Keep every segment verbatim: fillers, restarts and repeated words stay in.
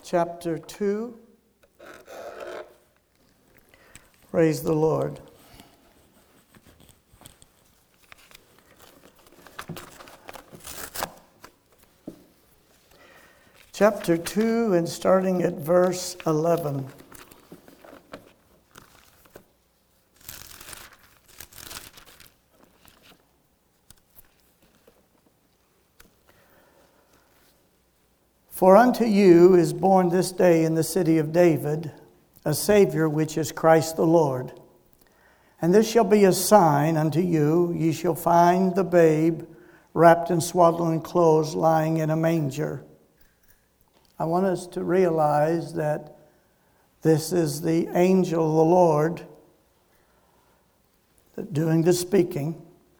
chapter two. Praise the Lord. Chapter two, and starting at verse eleven. For unto you is born this day in the city of David a Savior, which is Christ the Lord. And this shall be a sign unto you: ye shall find the babe wrapped in swaddling clothes, lying in a manger. I want us to realize that this is the angel of the Lord doing the speaking.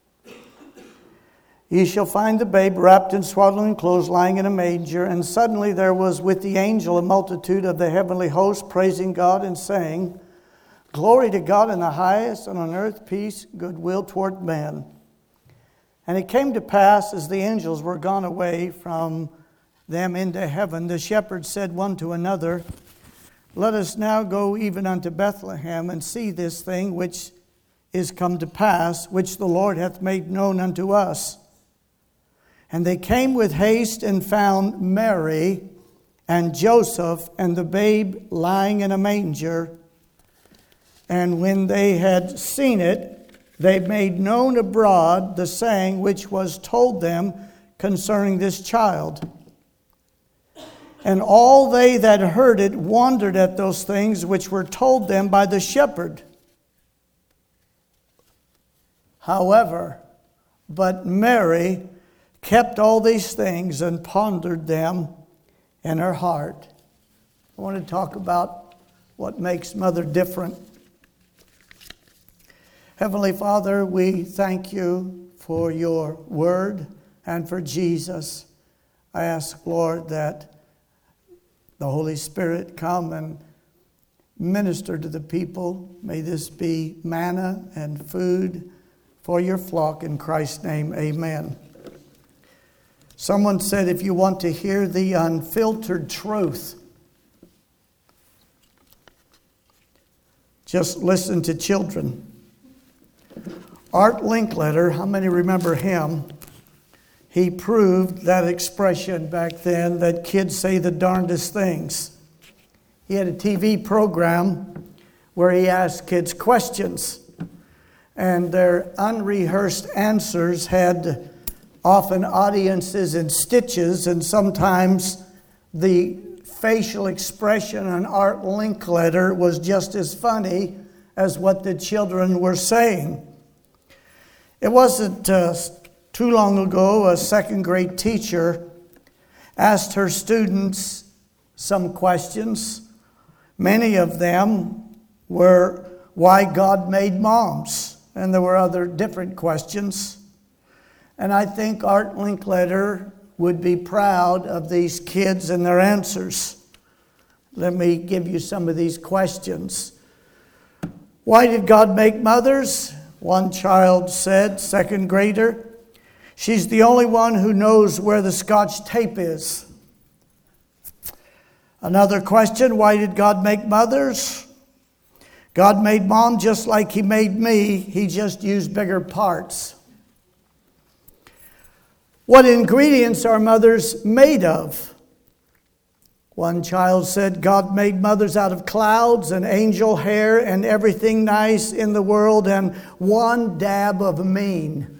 Ye shall find the babe wrapped in swaddling clothes, lying in a manger. And suddenly there was with the angel a multitude of the heavenly host, praising God and saying, Glory to God in the highest, and on earth peace, goodwill toward men. And it came to pass, as the angels were gone away from them into heaven, the shepherds said one to another, Let us now go even unto Bethlehem, and see this thing which is come to pass, which the Lord hath made known unto us. And they came with haste and found Mary and Joseph and the babe lying in a manger. And when they had seen it, they made known abroad the saying which was told them concerning this child. And all they that heard it wondered at those things which were told them by the shepherd. However, but Mary kept all these things and pondered them in her heart. I want to talk about what makes Mother different. Heavenly Father, we thank you for your word and for Jesus. I ask, Lord, that the Holy Spirit come and minister to the people. May this be manna and food for your flock. In Christ's name, amen. Someone said, if you want to hear the unfiltered truth, just listen to children. Art Linkletter, how many remember him? He proved that expression back then, that kids say the darndest things. He had a T V program where he asked kids questions, and their unrehearsed answers had often audiences in stitches, and sometimes the facial expression on Art Linkletter was just as funny as what the children were saying. It wasn't uh, too long ago, a second grade teacher asked her students some questions. Many of them were why God made moms, and there were other different questions. And I think Art Linkletter would be proud of these kids and their answers. Let me give you some of these questions. Why did God make mothers? One child said, second grader, she's the only one who knows where the Scotch tape is. Another question, why did God make mothers? God made mom just like he made me. He just used bigger parts. What ingredients are mothers made of? One child said, God made mothers out of clouds and angel hair and everything nice in the world and one dab of mean.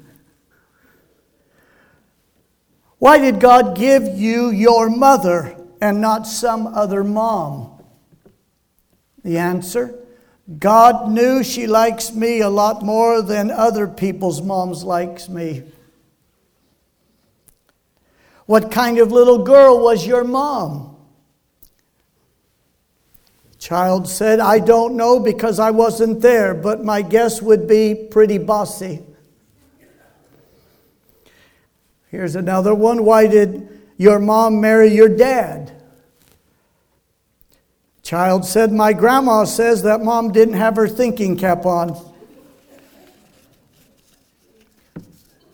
Why did God give you your mother and not some other mom? The answer, God knew she likes me a lot more than other people's moms likes me. What kind of little girl was your mom? Child said, I don't know because I wasn't there, but my guess would be pretty bossy. Here's another one. Why did your mom marry your dad? Child said, my grandma says that mom didn't have her thinking cap on.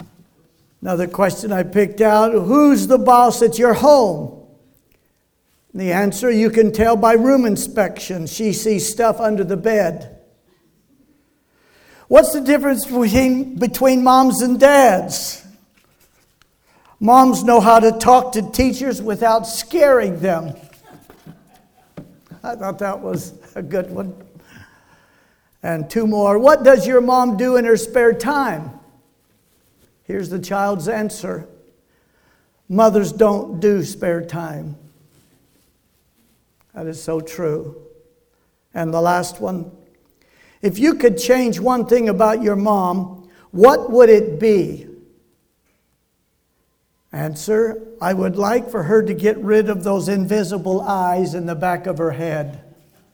Another question I picked out, who's the boss at your home? The answer, you can tell by room inspection. She sees stuff under the bed. What's the difference between, between moms and dads? Moms know how to talk to teachers without scaring them. I thought that was a good one. And two more. What does your mom do in her spare time? Here's the child's answer. Mothers don't do spare time. That is so true. And the last one. If you could change one thing about your mom, what would it be? Answer, I would like for her to get rid of those invisible eyes in the back of her head.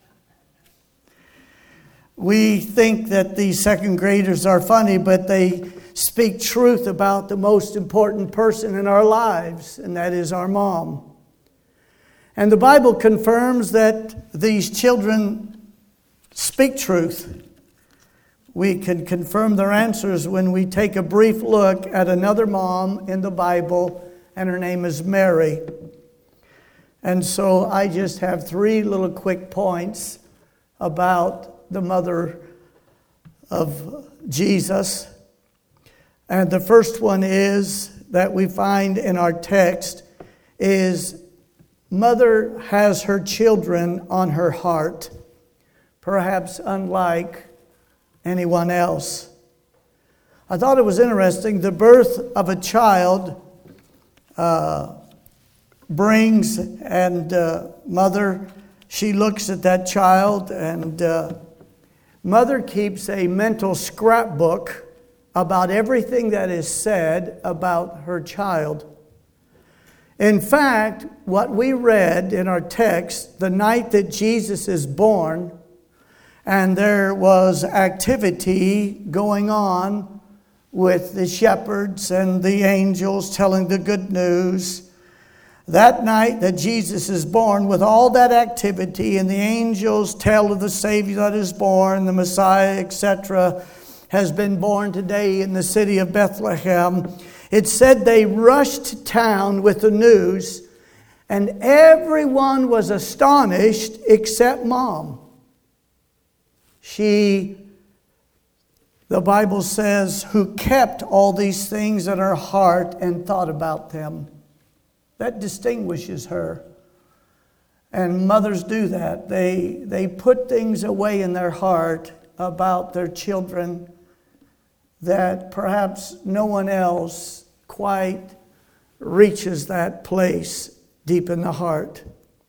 We think that these second graders are funny, but they speak truth about the most important person in our lives, and that is our mom. And the Bible confirms that these children speak truth. We can confirm their answers when we take a brief look at another mom in the Bible, and her name is Mary. And so I just have three little quick points about the mother of Jesus. And the first one is that we find in our text is mother has her children on her heart, perhaps unlike anyone else. I thought it was interesting. The birth of a child uh, brings, and uh, mother, she looks at that child, and uh, mother keeps a mental scrapbook about everything that is said about her child. In fact, what we read in our text, the night that Jesus is born, and there was activity going on with the shepherds and the angels telling the good news. That night that Jesus is born, with all that activity and the angels tell of the Savior that is born, the Messiah, et cetera, has been born today in the city of Bethlehem. It said they rushed to town with the news, and everyone was astonished except Mom. She, the Bible says, who kept all these things in her heart and thought about them. That distinguishes her. And mothers do that. They, they put things away in their heart about their children that perhaps no one else quite reaches that place deep in the heart.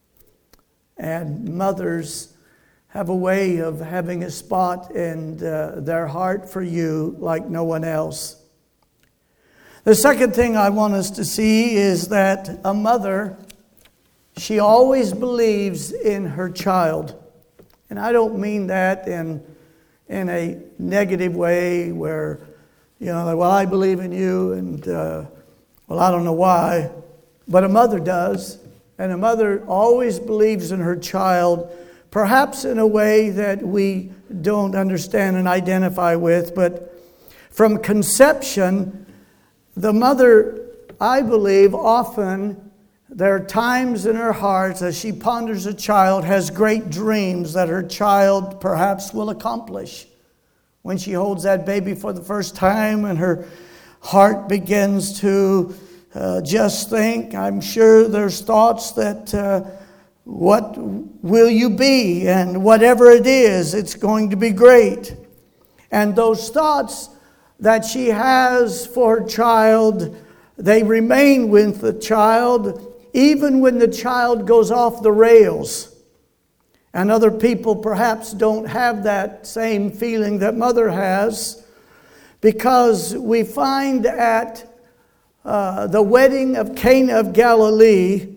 And mothers have a way of having a spot in uh, their heart for you like no one else. The second thing I want us to see is that a mother, she always believes in her child. And I don't mean that in, in a negative way where, you know, well, I believe in you and, uh, well, I don't know why. But a mother does. And a mother always believes in her child, perhaps in a way that we don't understand and identify with. But from conception, the mother, I believe, often there are times in her heart as she ponders a child, has great dreams that her child perhaps will accomplish. When she holds that baby for the first time and her heart begins to uh, just think, I'm sure there's thoughts that uh, what will you be? And whatever it is, it's going to be great. And those thoughts that she has for her child, they remain with the child even when the child goes off the rails. And other people perhaps don't have that same feeling that mother has, because we find at uh, the wedding of Cana of Galilee,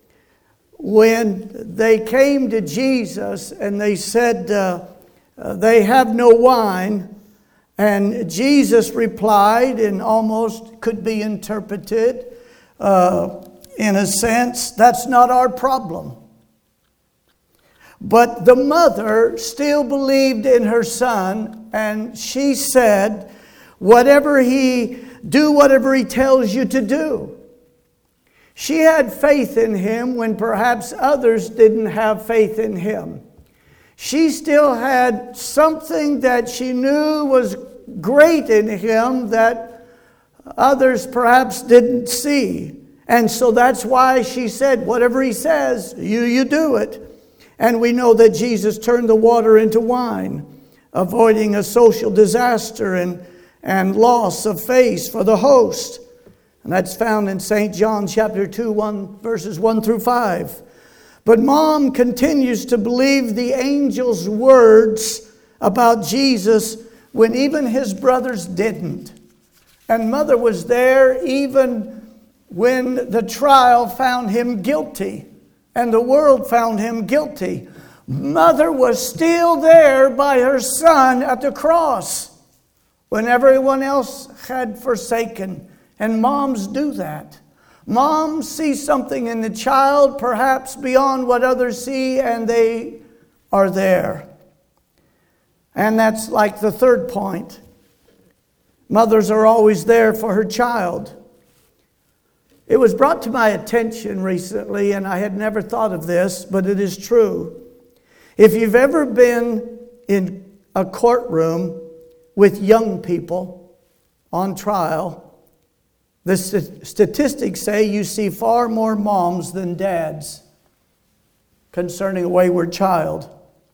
when they came to Jesus and they said uh, uh, they have no wine, and Jesus replied, and almost could be interpreted uh, in a sense, that's not our problem. But the mother still believed in her son, and she said, whatever he, do whatever he tells you to do. She had faith in him when perhaps others didn't have faith in him. She still had something that she knew was great in him that others perhaps didn't see. And so that's why she said, whatever he says, you, you do it. And we know that Jesus turned the water into wine, avoiding a social disaster and, and loss of face for the host. And that's found in Saint John chapter two, one, verses one through five. But Mom continues to believe the angel's words about Jesus when even his brothers didn't. And Mother was there even when the trial found him guilty and the world found him guilty. Mother was still there by her son at the cross when everyone else had forsaken. And moms do that. Moms see something in the child, perhaps beyond what others see, and they are there. And that's like the third point. Mothers are always there for her child. It was brought to my attention recently, and I had never thought of this, but it is true. If you've ever been in a courtroom with young people on trial, the st- statistics say you see far more moms than dads concerning a wayward child.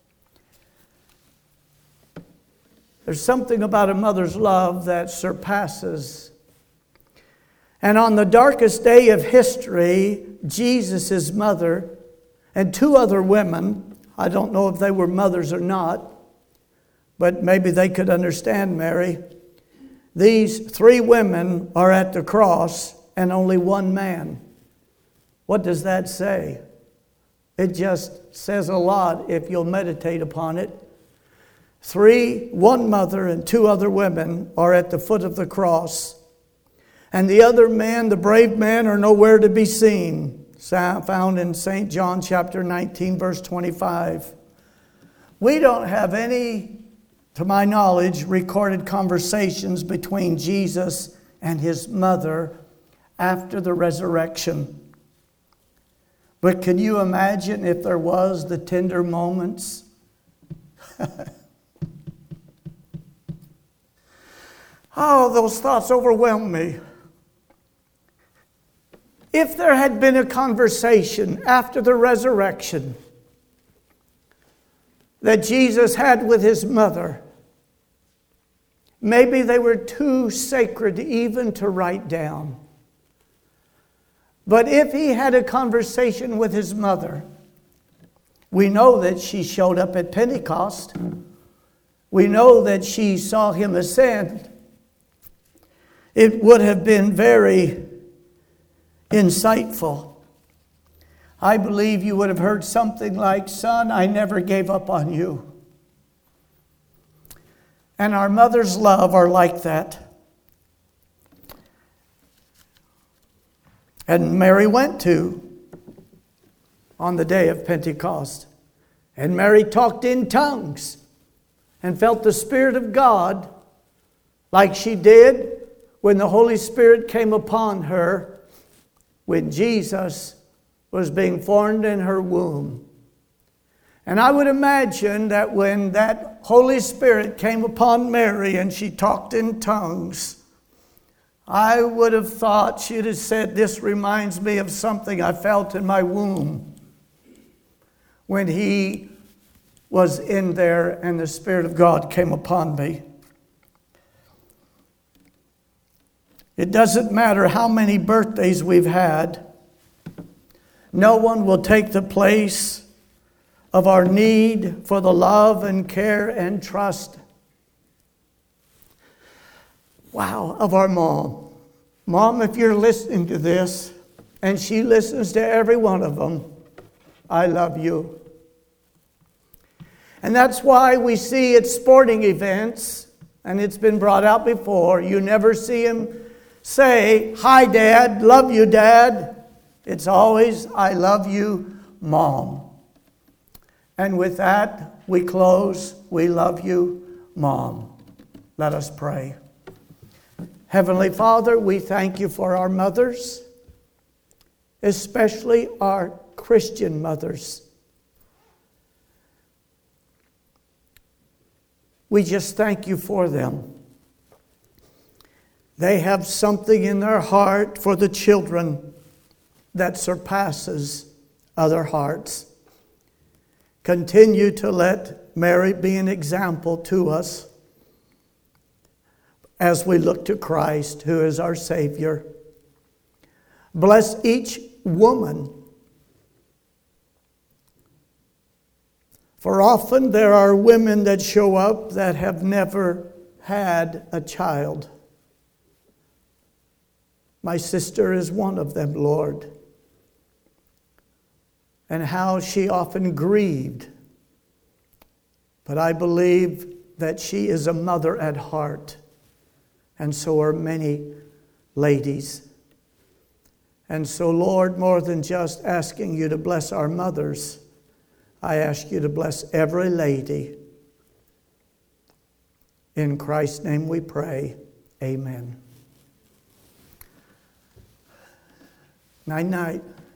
There's something about a mother's love that surpasses. And on the darkest day of history, Jesus' mother and two other women, I don't know if they were mothers or not, but maybe they could understand Mary. These three women are at the cross and only one man. What does that say? It just says a lot if you'll meditate upon it. Three, one mother and two other women are at the foot of the cross. And the other men, the brave men, are nowhere to be seen. Found in Saint John chapter nineteen, verse twenty-five. We don't have any, to my knowledge, recorded conversations between Jesus and his mother after the resurrection. But can you imagine if there was the tender moments? Oh, those thoughts overwhelm me. If there had been a conversation after the resurrection that Jesus had with his mother, maybe they were too sacred even to write down. But if he had a conversation with his mother, we know that she showed up at Pentecost. We know that she saw him ascend. It would have been very insightful. I believe you would have heard something like, "Son, I never gave up on you." And our mother's love are like that. And Mary went to on the day of Pentecost. And Mary talked in tongues and felt the Spirit of God like she did when the Holy Spirit came upon her when Jesus was being formed in her womb. And I would imagine that when that Holy Spirit came upon Mary and she talked in tongues, I would have thought she'd have said, "This reminds me of something I felt in my womb when he was in there and the Spirit of God came upon me." It doesn't matter how many birthdays we've had. No one will take the place of our need for the love and care and trust, wow, of our mom. Mom, if you're listening to this, and she listens to every one of them, I love you. And that's why we see at sporting events, and it's been brought out before, you never see him say, "Hi, Dad, love you, Dad." It's always, "I love you, Mom." And with that, we close. We love you, Mom. Let us pray. Heavenly Father, we thank you for our mothers. especially our Christian mothers. We just thank you for them. They have something in their heart for the children that surpasses other hearts. Continue to let Mary be an example to us as we look to Christ, who is our Savior. Bless each woman. For often there are women that show up that have never had a child. My sister is one of them, Lord. And how she often grieved. But I believe that she is a mother at heart. And so are many ladies. And so, Lord, more than just asking you to bless our mothers, I ask you to bless every lady. In Christ's name we pray. Amen. Night night.